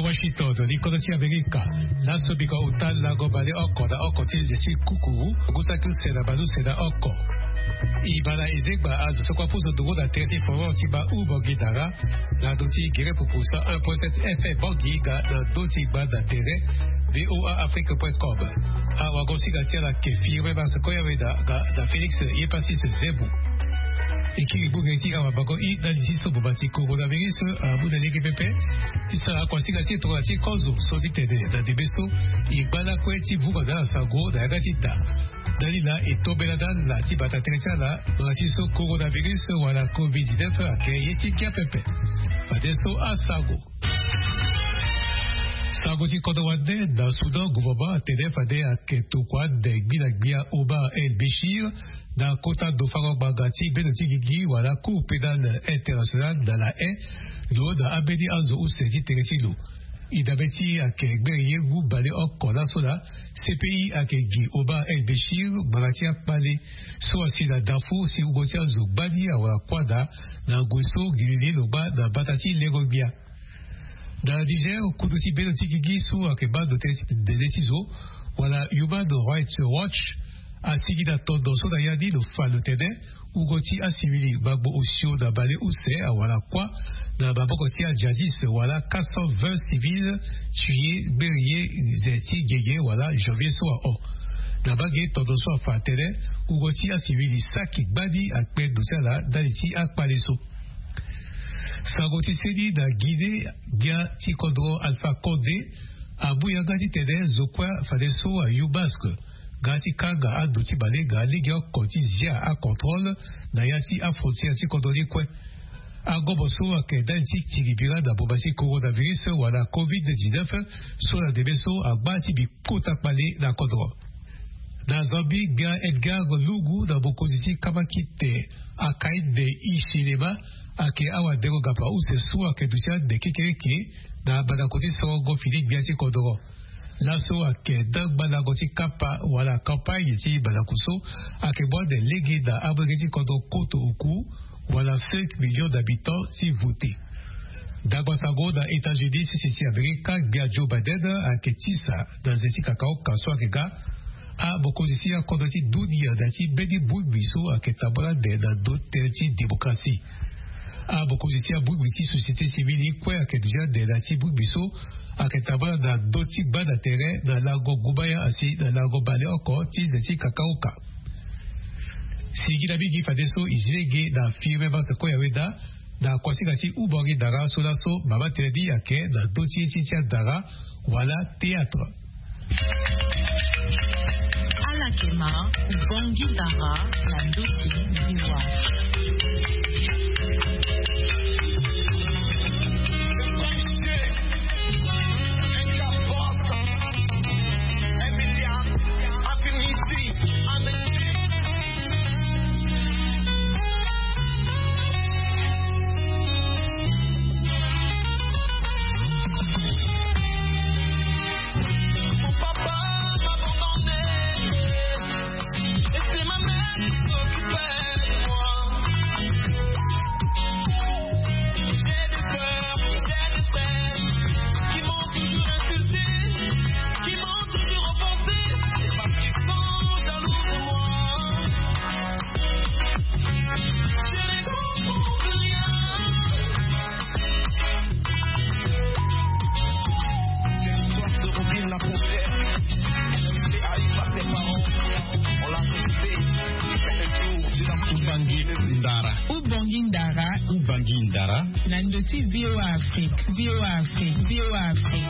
Washington, l'Iconotie America, la Sobika Utal, la Gobale Oko, la Oko Tizi Kuku, Gusaku Seda Banu Seda Oko. Ibala Ezekba Az, ce qu'on pose de la terre, il faut Tiba ou Bogidara, la Doti Gire pour ça 1.7 FM Bogiga, la Doti Bada Terre, voaafrique.com. Awagosi Gatia la Kefi, Reba Sekoya Veda, da Félix Yepassis Zebu. Et qui bouge à Wabago, il a dit sur Bobati coronavirus, à bout de l'équipe, il sera consigné pour la Tikozo, Sodite de Debeso, il bala Kweti Vugada, Sago, de Agatita. Dalila et Tobeladan, la Tibata Teresala, la Tiso coronavirus ou à la COVID-19 à Kayeti Kiapepe. Fadeso à Sago. Sagoti Kodowade, dans Soudan, gouvernement a téléphone à Ketoukwad, de Gbilagbia Oba El Béchir, dans Kota de Farok Bagati, Benotigigi, ou à la Cour pénale internationale, dans la haie, l'eau d'Abedi Azo ou Sedi Teresilo. Il avait dit à Kegberie, ou Balé Okona Sola, CPI à Kegi Oba El Béchir, Baratia Palé, soit si la Darfour, si Ugotia Zubadi, à la Kwada, dans Gosso, Gilili, Loba, dans Batati, Lerobia. Dans le Niger, Kudusi Benotigigi sous Akeba de Déciso, voilà, Human Rights Watch, a signé la tendance d'Ayadi, le fan de Téné, Ugoti a civili, Babo Oshio, d'Abale Ousse, à voilà quoi, dans Babokoti a Djadis, voilà, 420 civils, tués, Berié, Zeti, Gégé, voilà, janvier soit O. Dans Bagé, tendance à faire Téné, Ugoti a civili, Saki, Badi, Akpe, Dousala, Daliti, Akpaleso. Sagoti Sedi da Guinée, Gia Tikodro Alpha Condé, a Bouyagadi Tede, Zokwa Fadeso a Yubask, Gati Kaga a Doutibale, Galigio Kotizia a contrôle, Nayati a frontière Tikodoli Kwe, a Goboso a Kedanti Tigibira da Bobasi coronavirus ou à la COVID-19, sur la Debeso a Batibi Kotakpale la Kodro. Dans Zambie, Gia Edgar Lugu da Bokoziti Kamakite, a Kaid de Ishilema, ake awa dego gapa ou se sou ake dusia de kekereke na banakoti songo Philippe Biasi Kodoro. Lasso ake dag banakoti kapa wala campagne ti banakuso ake bois de légué da abrégé Kodoro Koto Oku wala 5 millions d'habitants si voté. Dagwasago da États-Unis si Amérique Gia Joe Biden ake tisa dans eti kakao kaso ake ga a bokozisi a kondoti dunia dati bedi boubiso ake tabra de na d'autres démocratie. A beaucoup de tia bouibisi société civile quoi a que déjà de la ti bouibiso a que taba na doti ba d'intérêt dans la gobaya asi dans la gobale encore ti zeti kakaoka. Si gilabi gi fadeso izilege na firme basa ko yaweda na kwasi kasi ubangi dara solaso baba teledi ake na doti tia dara wala théâtre. Alakema ubangi dara na doti biwa. Ubangindara Nandoti VOA Afrique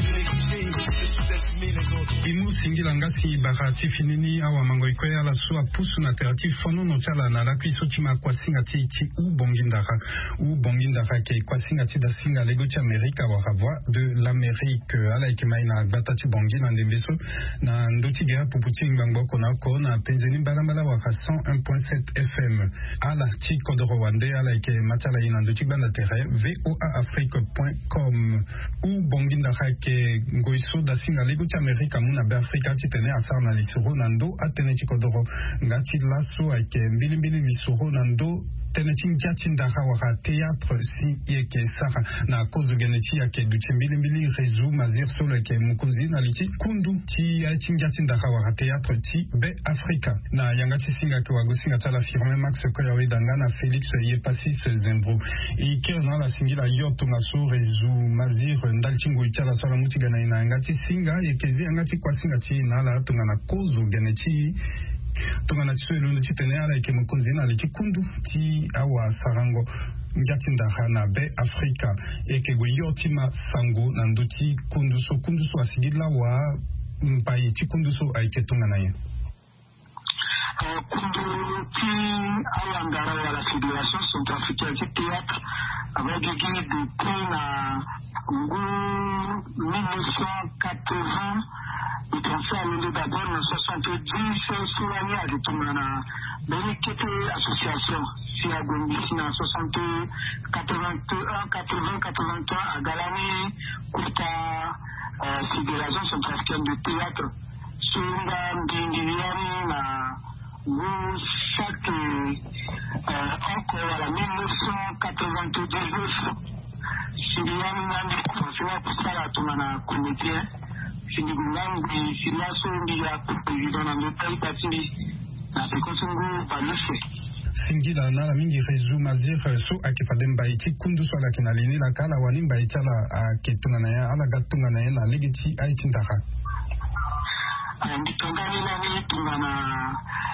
Imu singila ngasi bakati finini awa mango ikoya la soa pusu na terati fono no chala na la kwiso tima kwa singa ti Ubangindara ke kwa singa ti da singa lego ti Amerika wa voix de l'Amérique ala ikimaina batati bongi na ndembeso na ndoti gera puputi ngbango kona penzeni mbala wa 101.7 FM ala ti kodoro wande ala ike matala ina ndoti banda terre voaafrique.com Ubangindara ke ngoiso da singa lego ti Amerika muna be Afrika ti tene asar na lisuro nando atene ti kodoro ngati laso ike mbili lisuro nando tenetin jatindara waka théâtre si yeke sara na kozo geneti yake duchimbilimbili rezu mazir solo yake mukunzi na liti kundu ti aitin jatindara waka théâtre ti be Afrika na yangati singa ke wagosinga tala firme Max Koyori dangana Felix Yepasis Zembro ikero na la singila yoto ngaso rezu mazir ndalchingo itala sala mutigana ina yangati singa yekezi yangati kwa singa ti na la tungana kozo geneti tongana tswelo na chitene ala ke mukunzi na liti kundu ti awa sarango njatindara na be Afrika eke goyotima sango na nduti kunduso asigila wa mpai ti kunduso aike tongana ye kundu ti awangara wala Fédération Centrafricaine du Théâtre avec gagné depuis na ngu 1980 il pensait à l'île d'abord en 70 sur l'année à Tumana Bénékété association si à Gombisi en 60 81 80 83 à Galani Kuta Fédération Centrafricaine du Théâtre Sunga Ndingiani na vous chaque encore à la 1999 Siriani Nandi Kofia Kusala Tumana Comité Sinigulangi Siriaso Ndia Président na Ndotai Patini na Pekosungu Baluse Singila na la mingi rezu mazir so akifademba iti kundu so la kinalini la kala wanimba itala akitungana ya ala gatungana ya na legiti aitindaka nditongani nani tungana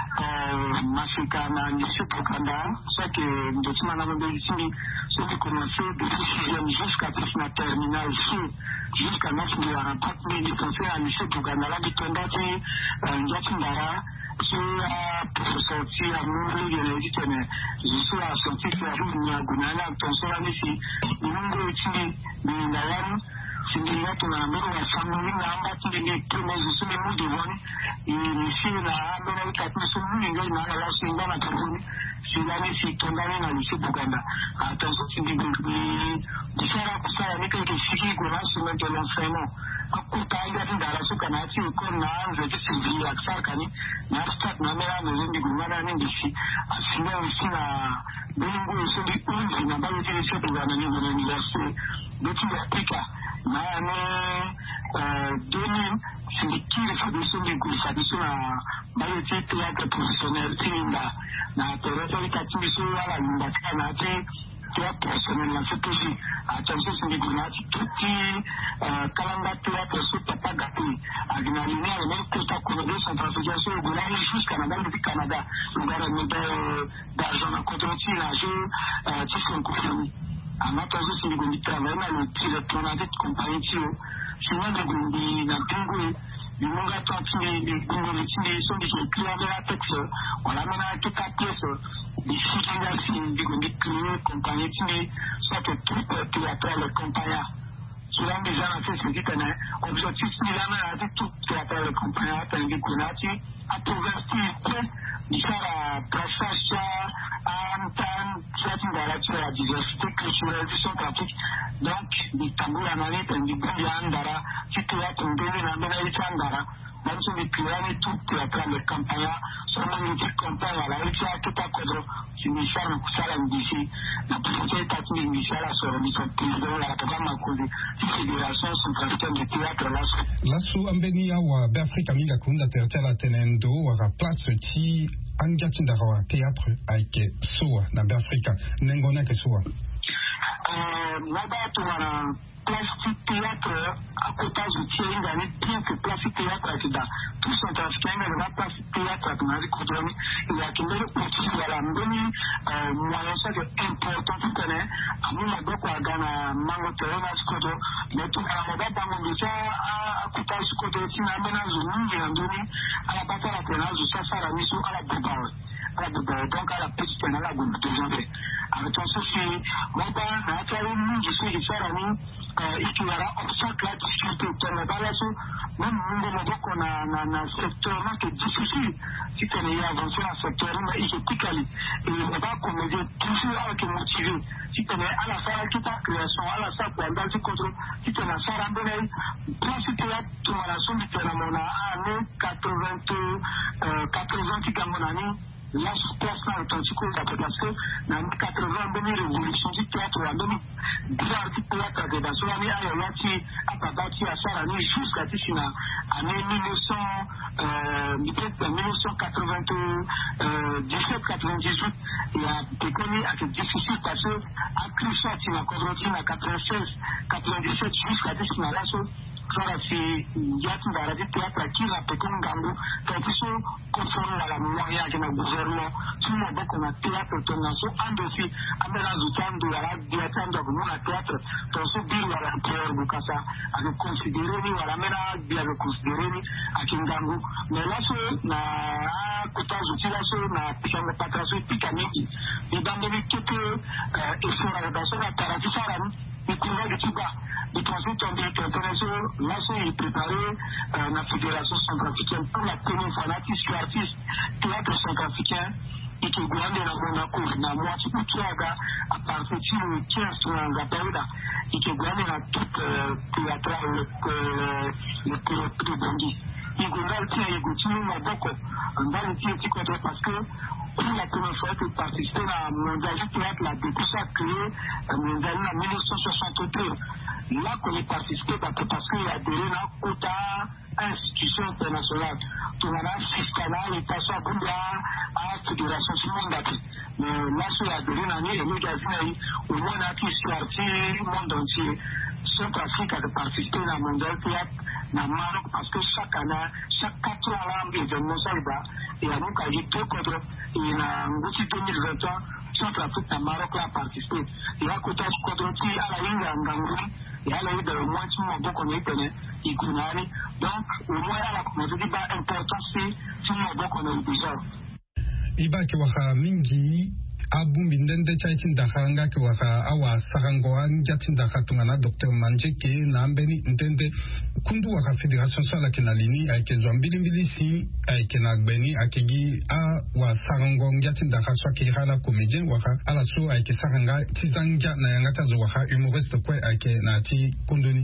Mafika na Nisio Pukanda, soit que de ce moment là, ceux qui commençaient de 6e jusqu'à la terminale jusqu'à 9 de la rentrée, ils pensaient à Nisio Pukanda, là, du Tondati, Ndiatindara, sur professeur Tia, Mouli, je suis à sortir sur la rue Niagunala, ton sol à Nissi, le monde est Nayan. Sindilia tunaambiwa wasamuni na amba tindenge kama zisome mudi wani nisi na amba na ikatni sumuni ngai na ala singa na kabuni silani si tondani na lisi Buganda atanso sindigo ni bisara kusara nika ikishiki kuna sume de l'enseignement akuta aya tindara suka na ati uko na anze kisindi aksar kani na start na mera nzindi gumana ningisi asinga usina bingu usindi unzi na bayo tili Buganda ni mwana university beti ya Afrika maana 2000 sindikiri fadiso ngiku fadiso na bayeti théâtre professionnel tinda na teresa ikatiso wala ndaka na te théâtre professionnel na seposi attention sindiku na tuti kalanga théâtre sota pagati agina linia le kota kono de Centrafricaine so gulani jusqu'à Canada du Canada ngara médaille d'argent na contre-tir na jeu titre confirmé amatazo sindiku travaille na le tournage compagnie sinon de gundi na pingu Munga tantini de gungo tini so de client de la texte wala mena toute la pièce de sikinga sin de gundi client compagnie tini soit que tout théâtre compagnie souvent déjà na fait ce qui tenait objectif ni la main avec tout théâtre compagnie tangi kunati a trouver Nisara Prasasha Antan Tindara la diversité culturelle du centre-Afrique donc di tambula nani di Buyandara ci théâtre ndene na mbena itandara manso di piani tutti a tra le campagna sono di campagna la ricerca tutta quadro ci misara kusala ndisi na possibilità di misara solo di presidente la programma così Fédération Centrafricaine de Théâtre lasu ambeni ya wa Afrika minga kunda tertela tenendo wa place ti angatindara wa théâtre aike soa na Afrika nengona ke soa là-bas, tu as plastique théâtre à côté de Thierry Gagné, bien que plastique théâtre à Kida. Tout centrafricain, il y a plastique théâtre à Kida. Il y a qui le petit, il y a la mbeni, moyen ça c'est important, tu connais. À nous, la beaucoup à Ghana, Mango Terrain, à Skodo, mais tout à la mode, dans mon déjà, à côté de Skodo, si la menace de nous, il y a un donné, à la bataille à la de Safara, à Misso, à la Boubaoui. Donc à la petite canal à Goumou de janvier. Avec ton souci, moi, je suis différent, il y aura obstacle à discuter. Même nous, on a un secteur qui est difficile. Si tu es avancé dans ce secteur, il est piqué. Et il ne va pas comme toujours avec motivé. Si tu es à la salle qui ta création, à la salle pour aller du contrôle, si tu es à la salle en bonne, principe là, tu m'as la somme de la année 80 qui est mon année. Là, je place dans le tontico parce que dans 80 bonne révolution du théâtre en 2010 théâtre de Bassoani a yati a babati a sarani jusqu'à tisina année 1997-98 il a déconné à difficile parce que à Christophe il a commencé en 96-97 jusqu'à tisina là Sora si yati baradi théâtre qui la pekon gango tantiso conforme à la moyen que le gouvernement tout le monde qu'on a théâtre tonnaso andofi amena zutando ala diatando comme un théâtre tonso bill wala pour bukasa à considérer ni wala mena bien considérer ni à kingango mais là na kota zutila so na pikanga patraso pikaniki et dans les quelques effort dans son appareil faram et courant de Cuba le transit international là c'est préparé la fédération centrafricaine pour la première fois l'artiste théâtre centrafricain et qui gagne la Monaco na moitié de Kiaga à partir du 15 de Gaïda et qui gagne la toute théâtre le de Bangui il gagne il continue beaucoup dans le théâtre parce que pour la première fois que participer à Mondial du théâtre, la découverte créée Mondial en 1963. Là qu'on est participé parce qu'il y a des quota institutions internationales. Tout le monde fiscalement, il passe à Bunda, à la fédération du monde. Mais là, sur la dernière les magazines, au moins, on a pu sortir le monde entier. Centrafrique a participé à Mondial théâtre dans Maroc parce que chaque année, chaque 4 ans, événement ça et à nous, quand il y a deux contre, et en 2021, Centrafrique dans Maroc a participé. Et à côté de contre qui à la ligne en Gangouri, et à la ligne de moitié de mon qu'on est connu, et Gounari. Donc, au moins, à la communauté, important, c'est tout le monde qu'on a eu déjà. Iba Kiwaka Mingi. Abu Mindende Chaitinda Hanga Kiwaka Awa Sarangoan Jatinda Hatungana Dr. Manjeke Nambeni Ndende Kundu Waka Fédération Sala Kenalini Aike Zwambili Si Aike Nagbeni Akegi Awa Sarangon Jatinda Haswa Kihana Comédien Waka Alaso Aike Saranga Tizanga Nayangata Zwaka humoriste Kwe Aike Nati Kunduni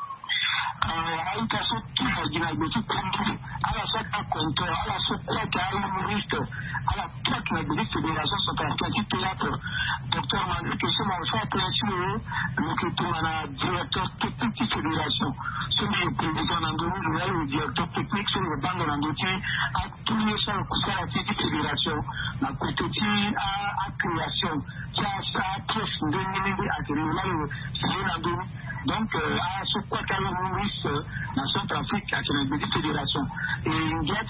Aïkaso qui a dit la boutique à la sorte à compteur, à la sorte à l'humoriste, à la plaque de la fédération centrafricaine théâtre. Docteur Mandé, que c'est mon frère Pénachou, le directeur technique de fédération. Celui le président d'Andonou, le directeur technique sur le banc de l'Andouti, à tous les gens qui sont à la fédération, la côté à création, qui a pièce de l'année à l'Andouti. Donc, à ce quoi qu'à l'humoriste, la Centrafrique a une petite fédération. Et il y a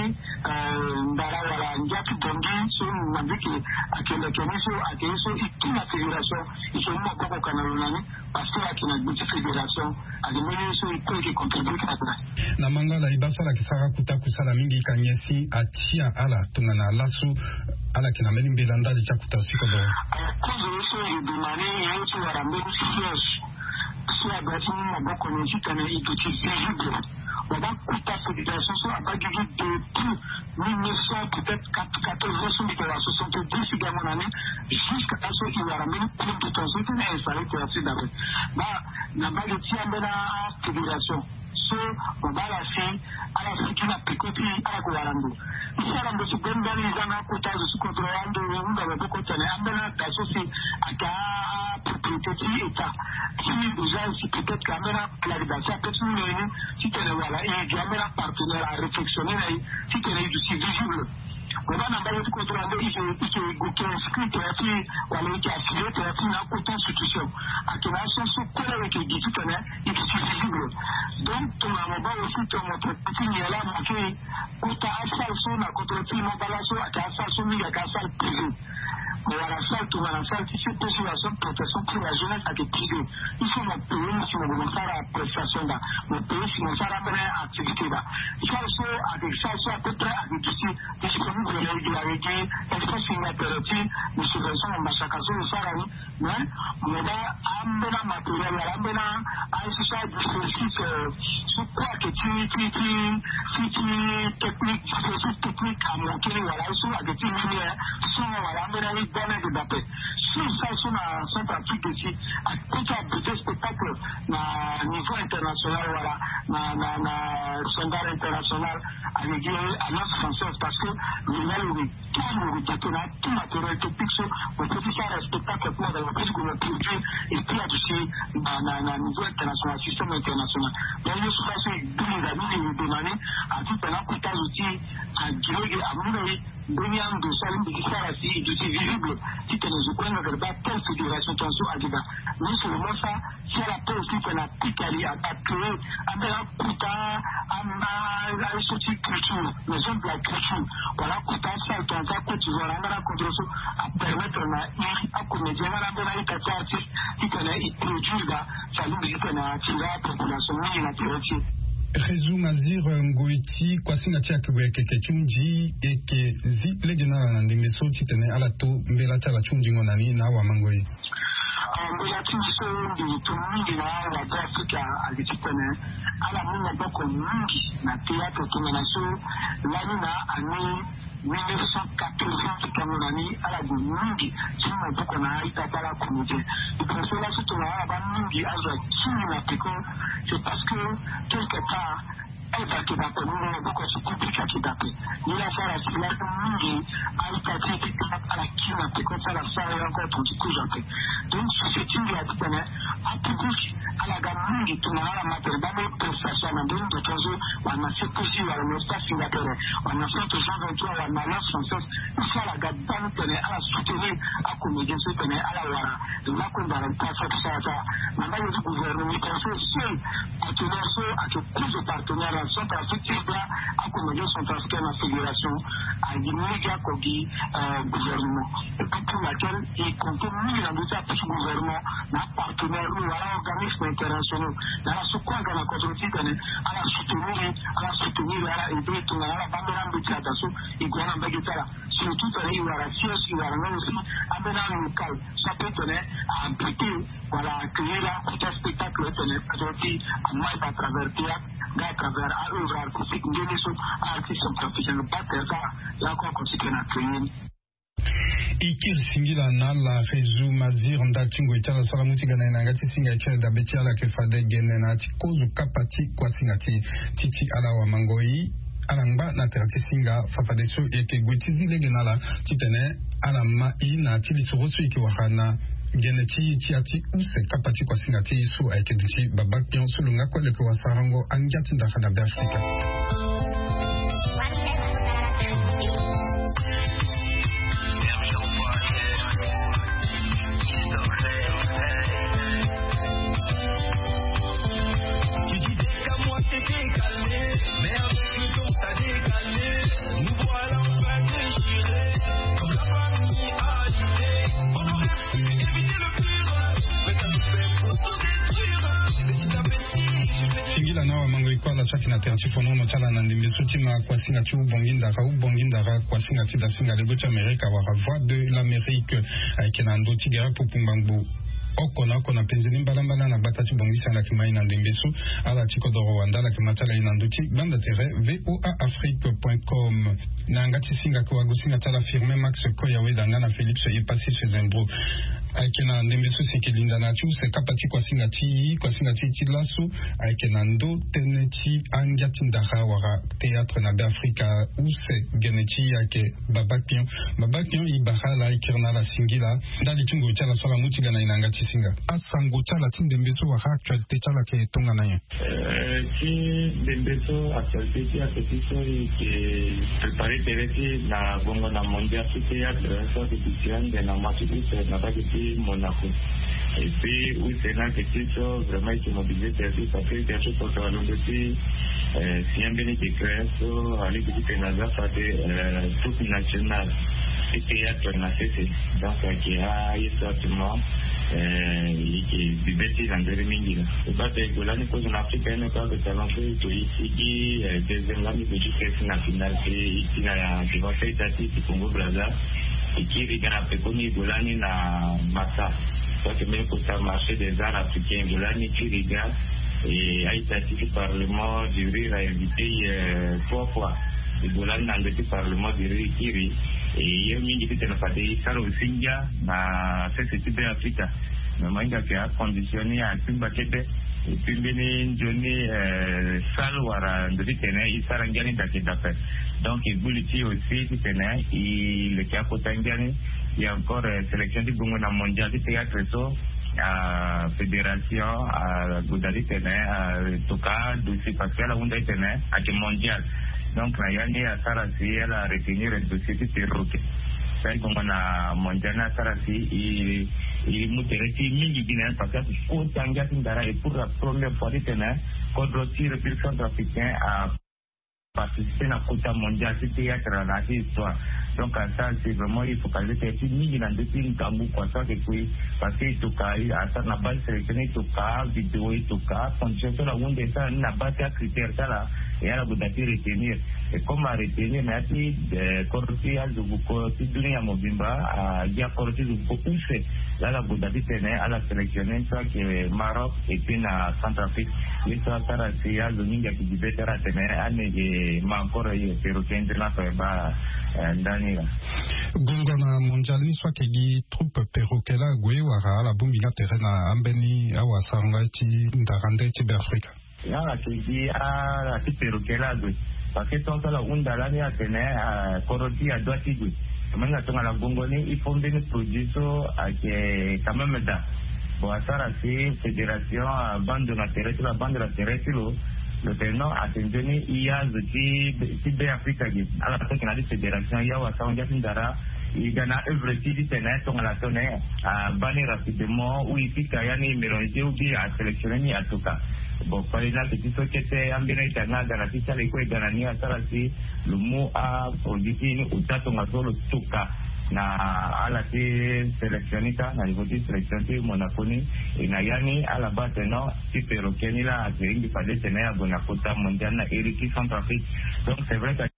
Bongi, sur Mandiki, à toute la fédération, ils sont beaucoup au Canada, parce qu'il y a une petite fédération, à des milliers qui contribuent à ça. Namanga la Ibasa la Kisara Kutakusa la Mingi Kanyesi, à Tia Ala, Tungana Lasso, Ala Kinameli Belanda, de Jakuta Sikodo. À cause de ça, il demandait, il y a aussi la même siège. Soit bâtiment beaucoup de musique, il est visible. On va couper cette fédération, soit à bas depuis 1900, peut-être 1470, également l'année, jusqu'à ce qu'il y a la même compte de temps, c'est une installée théâtre d'abord. La bas de Tiamena fédération. So, on va la faire à la fin qui n'a pas coupé à la Kouarando. Ici, à la base, c'est bien les gens à côté de ce contrôlando, on va beaucoup de temps, on va associer à la propriété de l'État. Si vous avez peut-être caméra, la rédaction, peut-être nous réunir, si tu es là, et il y a un partenaire à réflexionner, si tu es là, aussi visible. On va n'avoir tout contrôlando, il faut inscrit, tu as fait, ou alors tu as affilié, tu as fait une côté institution. À ton action, ce qu'on a avec les guides, il est visible. Donc, ton amour aussi, ton petit là, manqué, où tu as un salle sur la contre-petit, mon balado, à ta salle sur lui, à ta salle privée. Mais à la salle, tu vas la salle, si c'est pour la protection pour la jeunesse à tes privés. Il faut mon pays, si on veut faire la prestation là, mon pays, si on veut faire la bonne activité là. Il faut aussi, avec ça, soit à peu près, avec du site, disponible de la régularité, espace impératif, de subvention, on va chacun sur le salarié, mais on va amener la matériel, on va amener à un social dispositif, sur quoi que tu technique à monter, voilà, sur la question minière, sur la médaille bonne de Dapé. Sur ça, sur la pratique ici, à tout ça, des spectacles, à niveau international, voilà, na standard international, à l'Alliance française, parce que tout matériel technique, on peut faire un spectacle pour la prise qu'on a produit, et puis aussi, à niveau international, système international. Donc, il y a souvent des amis qui demandent à tout un avantage aussi, à Guilherme, à Moulay, Brigand de Salim de Gisarasi, et aussi visible, qui te nous ouvre vers la telle fédération tension à Diba. Non seulement ça, c'est la paix aussi qu'on a piqué à créer, à la Kouta, à sortir culture, les gens de la culture. Voilà, Kouta, ça, ton cas, que tu vois, à contre à permettre à comédien, à la bonne artiste, qui connaît, il produit là, ça nous dit qu'on a attiré la population, mais il a tiré. Rezu Mazir Ngoiti kwasinga tia kweke chunji eke zi legena na ndimbeso titene ala to mbela chala chunji ngonani na wa mangoi mbela chunji so ndi tumingi na wa Afrika alititene ala munga boko mingi na teatro tumenaso lani na ani 1980 Camerounani à la Mingi, qui m'a beaucoup à la communauté. Et pour cela, c'est la Mingi à la c'est parce que quelque part, elle va te taper, nous beaucoup c'est compliqué à te taper. Il a fait la Mingi à la qui m'a fait comme ça, la soirée encore tout du coup j'appelle. Donc, c'est une réalité, à public, à la Mingi, tout le monde a la matière, dans les prestations, dans les autres, on a fait possible, on a fait Singapour, on a fait toujours 23, on a l'Alliance française, il faut la gamme tenir à la soutenir, à comédien soutenir, à la Wara. Là, qu'on va pas faire tout ça, maintenant, le gouvernement, il pense seul, à tenir seul, à que plus de partenaires, sont affectifs là, à comédien sont inscrits dans la fédération, à l'immédiat Kogi, gouvernement. Et pour laquelle, il compte mieux dans le plus gouvernement, dans partenaire, ou à l'organisme international, dans la secours, dans la controversie, à la soutenir, à la aider, à la bande de Tiatasso, et Gouana Baguetala. Surtout, il y a la science, il y a la aussi, à Bénin local. Ça peut tenir à impliquer, voilà, accueillir là, un spectacle, tenir, à Maïs à travers théâtre, à travers à œuvre artistique, à artistes professionnels, pas faire ça, là, qu'on considère à créer. Ikir singila na la Rezu Mazir ndatingo itala sala mutigana inangati singa ichele da beti ala kefade gene na tikozu kapati kwa singati titi ala wa mangoi alangba na terati singa fafadeso eke gwetizi legenala titene ala mai na tili surosu iki wahana gene tiati use kapati kwa singati isu aike duchi babak pion sulunga kwa leke wasarango anjati ndakana be Afrika. Na terti fono no chala na ndimbeso tima kwa singati ubongindara kwa singati da singa lego cha Amerika wa voix de l'Amérique kenando tigera popumbangbu okona kona penzeni mbalambala na batati bongisa na kimai na ndimbeso ala tiko do Rwanda la kimatala inanduti banda tere voaafrique.com na ngati singa kwa gusinga tala firme Max Koyawe dangana Félix est passé chez Zembro aikena ndembeso sekelinda na tu se kapati kwa singati tilaso aikena ndo teneti anjati ndaha wara théâtre na Afrika ou se geneti yake babakion ibahala aikirna la singila ndali tungo chala sola mutiga na inangati singa asango chala tindembeso wara actualité chala ke tonga na ye si ndembeso actualité qui a fait que préparer tereti na bongo na mondial théâtre so de Christian de na matibus na ba Monaco. Et puis, où c'est là que c'est vraiment qui mobilisé terre, ça fait quelque chose pour le dossier. Si un bénéfice à l'équipe NASA, ça fait toute nationale. Et théâtre na cessé. Donc, qui a exactement qui vivait dans des mingi. Et bah, c'est que là, nous sommes en Afrique, nous sommes en talent que ici, deuxième année que je fais national, c'est ici, là, je vais faire tati, c'est Congo Brazza. Et qui regarde Pekoni Golani na Massa. Ça c'est même pour ça marché des arts africains. Golani qui regarde et a été assisté par le Parlement du Rire a invité 3 fois le Golan dans le Parlement du Rire Kiri et il y a une invité à Saro Singa na CCTB Africa. Normalement, il a conditionné à Timbakete et puis il donné Salwara de Tene, il s'arrangé dans donc il voulait aussi Tene, il est à Kotangani, il y a encore sélection du Bungona mondial du théâtre fédération à Goudali Tene, à Toka, dossier partiel à Wunda Tene, à mondial. Donc, Rayani a Sarasi, elle a retenu le dossier de terrorisme. C'est comme on a mondial à Sarasi, il m'a dit mille Guinéens parce que pour Tangatindara et pour la première fois du Tene, Kodroti, le pays centrafricain, a participé à la Côte mondiale, c'était dans la histoire. Donc, à ça, c'est vraiment, il faut qu'elle ait été mise dans des films Kambou, quoi, ça, c'est quoi, parce que tout cas, à ça, n'a pas sélectionné tout cas, vidéo et tout cas, condition sur la onde, ça, n'a pas de critères, ça, là, et à la Boudati retenir. Et comme à retenir, mais à ti, Koroti, à Zubuko, Tiduni, à Mobimba, à Dia Koroti, Zubuko, où c'est, là, la Boudati tenait à la sélectionner, ça, qui est Maroc, et puis, à Centrafrique, et ça, ça, c'est à Zoninga, qui disait, ça, tenait, à Nege, ma encore, c'est retenir, là, bah, Gongona mondial ni soit kegi troupe perokela gwe wara la bumbinga terena ambeni awa sanga ti ndarande ti Afrika. Ya kegi a ti perokela gwe parce que ton la undala ni atene koroti a doiti gwe. Manga tonga la gongoni il faut bien produire que quand même da. Bon asara si fédération bande na terrestre la bande la terrestre le tenant a tenu IA de Afrique à la fin de la fédération il y a un Dara il y a œuvre qui tenait son la tonner à banner rapidement ou il pique à mélanger ou bien à sélectionner à tout cas. Bon, par exemple, si ce qui était en Bénétana, dans la piste à l'école Ganani à Sarasi, le mot a produit ou taton à solo tout cas. Na ala ti seleccionita na niveau de sélection monakoni et na yani ala base non ti perokeni la ateringi pale tene ya bonakota mondial na Eriki Centrafrique. Donc c'est vrai que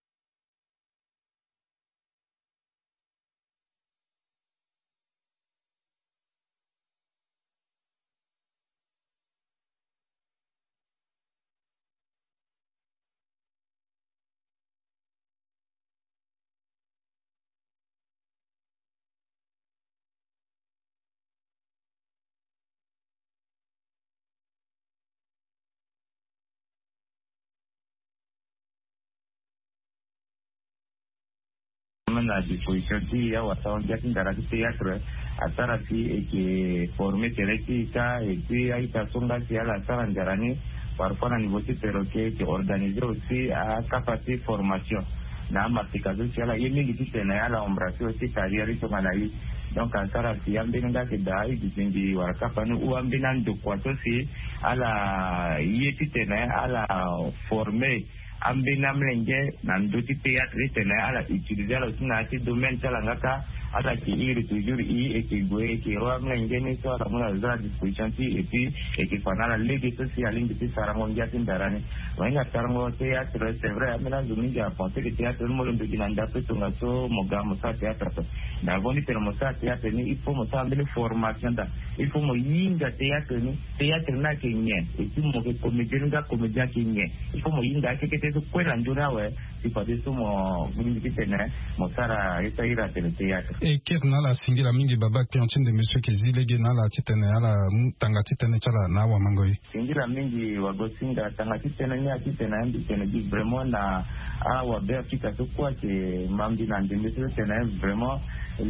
à disposition qui a un théâtre à Sarasi et qui est formé Teretika et puis à Itasonga qui a la Saranjarani parfois à niveau de perroquet qui est organisé aussi à capacité formation. Na matikazo qui a la yémi qui est à la embrasser aussi carrière sur Malawi. Donc à Sarasi ambenga que d'ailleurs du Warakapanu ou ambenan de quoi aussi à la yétitene à la former ambina mlenge na ndoti théâtre tene ala utiliser la sina ci domaine tala ngaka ala ki iri toujours et qui goye qui roa mlenge ni so la mona za disposition et puis et qui fana la ligue sociale indi sarango ngati ndarani wanga sarango théâtre c'est vrai amena zuminga penser que théâtre mo ndo kinanda peto ngaso mogamo sa théâtre na voni per mo sa théâtre ni il faut mo sa mbele formation da il faut mo yinga théâtre ni théâtre na kenye et puis mo ke comédien kenye il faut mo yinga ke su quella njurawe si padesu mo bulindi kitene mo sara esa ira tele théâtre et kerna la singila mingi baba piontin de monsieur Kizilege na la titene ala tanga titene chala na wa mangoi singila mingi wa gosinga tanga titene nya titene andi tene di vraiment na awa be kita su kwa ke mambi na ndimbe tene vraiment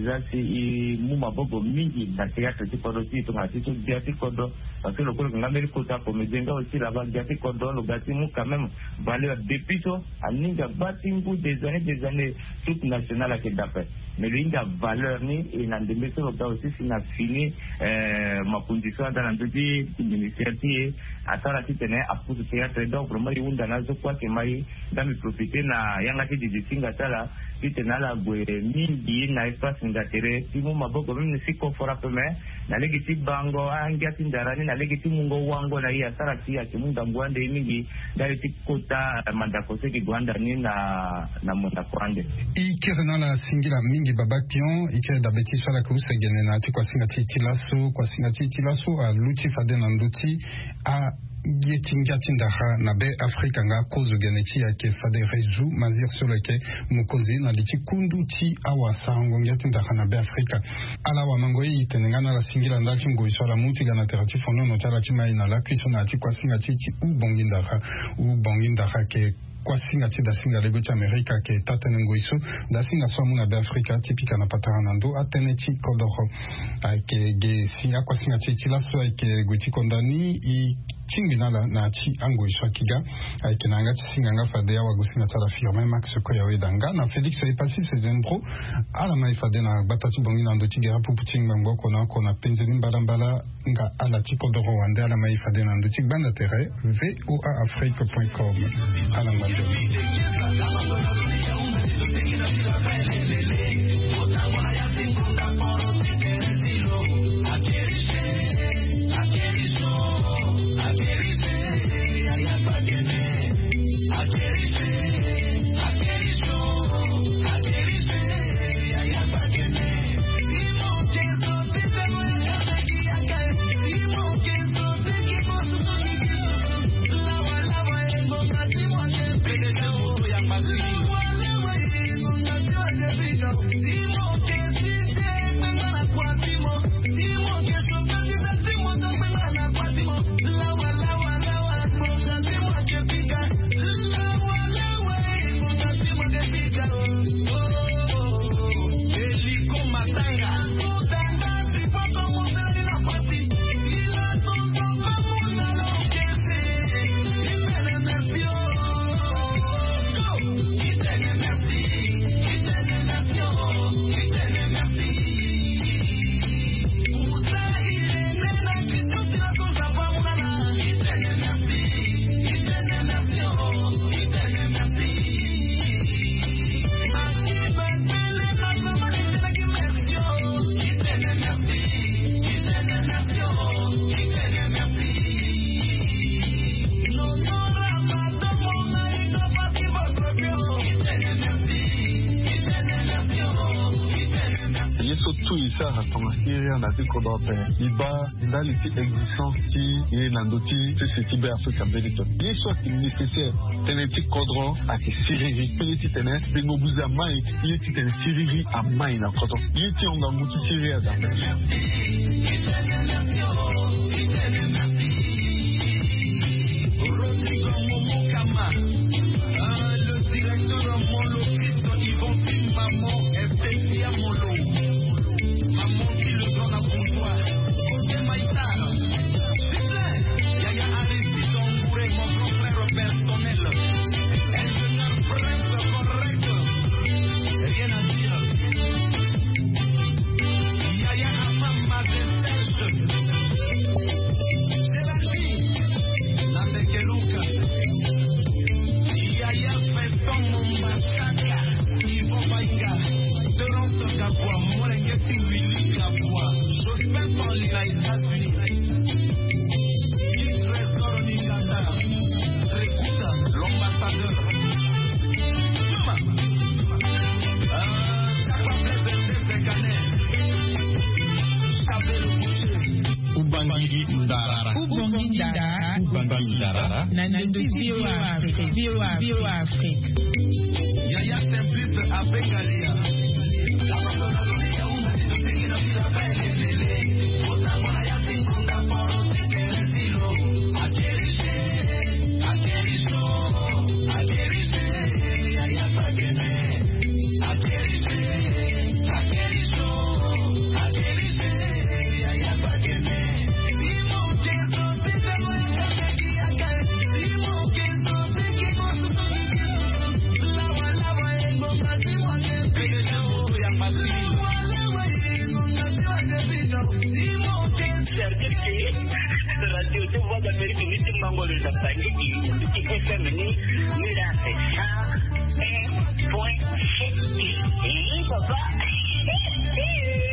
exacti mu mabogo mingi na théâtre ti kodo ti to ngati to diati kodo parce que le ko ngameli ko ta ko mejenga aussi la ba diati kodo lo gati mu quand même valeur depuis ça aninga batingu des années toute nationale à Kedape mais l'inga valeur ni et nan de meso lo aussi si na fini ma condition dans l'entité ministériel à ça la titene à pour théâtre donc vraiment il unda na zo kwa ke mai dami profiter na yanga ki di singa tala titena la bwe mingi na espace ngatere timu maboko mimi si confortable mais na legiti bango angati ndarani na legiti mungo wango na iya sarati ya kimunga ngwande mingi dari tikota mandako seki gwanda ni na munda kwande ikirna la singila mingi babakion ikire da beti swala ku segene na ti kwa singa ti tilaso a luti fade na nduti a yetinga tindaha na be Afrika nga kozo genechi yake fade reju mazir sur leke mukozi na liti kundu ti awa sango ngetindaha na be Afrika ala wa mangoi tenengana la singila ndachi ngoi so la muti gana terati fono no tala ti mai na la kwiso na ti kwasinga ti u bongindaha ke kwasinga ti da singa lego ti Amerika ke tatene ngoiso da singa so muna be Afrika tipika na pataranando atene ti kodoro ke ge singa kwasinga ti la so ke guti kondani i chingina na chi angoiso akiga ke nanga ti singa nga fade ya wagusinga tala firme max ko ya wedanga na Felix e passé ses intro ala mai fade na batatu bongina ndo ti gera pupu chingba ngoko na penzeni mbala nga ala ti kodoro wande ala mai fade na ndo ti banda terre voaafrique.com ala mai Iba ndali ti existence ti ye nandoti se ti be Afrika belito. Ye soit nécessaire tene ti kodron a ti siriri. Ye ti tene bengo buza mai, ye ti tene siriri a mai na kodron. Ye ti onga muti siriri a zambe. Rodrigo Momokama, le directeur Molo Christo Yvon Pimbamo, FTC Molo. Maman qui le grand à Bonsoir, Côté Maïtard, Super, Yaya Aristide Ongouré, mon grand frère personnel, ingénieur prince correct, rien à dire. Yaya Amam Mazestèche, Sébastien, Nabekeluka, Yaya Feston Mombasaka, Yvon Baïka, Terence Gabwa, Molengeti Willy Gabwa, Jospin Pauli na États-Unis, Yves Trésor Ninganda, Rekuta, l'ambassadeur, Kapable de Gane, Chabel Boucher, Ubangi Ndara, Ubangi Ndara, Nandi VOA Afrique, Yaya Simplice Abengalia. Radio de Voix d'Amérique, nous sommes le Japon, qui peut faire venir, mais là, c'est ça, 1.7. Et papa,